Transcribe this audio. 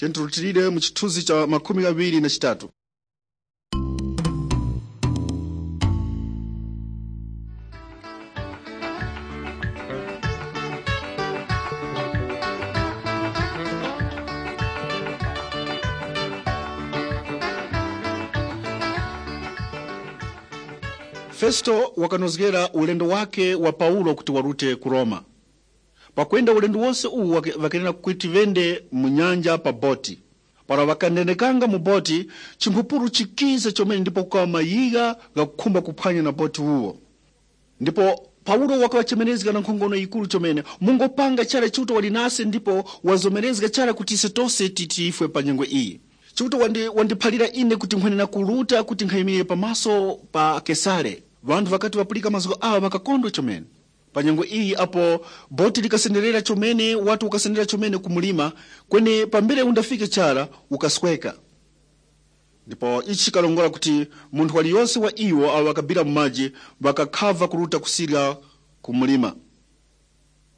Tentrutirire mu chithunzi cha 23. Festo wakanozgera ulendo wake wa Paulo kuti warute ku Roma. Pakwenda ulendo wonse uwu vakenera kuti vende mu nyanja pa boti. Para vakanenekanga mu boti, chimphupuru chikize chomene ndipo kwa mayiga gakukhumba kuphwanya na boti uwo. Ndipo Paulo wakawachemenezga na nkhongono ikulu chomene mungopanga chale chuto walinase ndipo wazomerezga chale kuti ise tonse titifwe pa nyengwe iyi. Chuto wandiphalira ine kuti nkhwenena kuluta kuti nkhayimire pamaso pa Kesare. Vantu vakati vapulika maziko awa vakakondwa chomene. Panyengo iyi apo boti likasenderera chomene, watu ukasendera chomene kumulima, kwene pambele undafike chara ukasweka. Ndipo ichi kalongola kuti munthu waliyonse wa iwo awa wakabira mumaji, vakakhava kuruta kusira kumulima.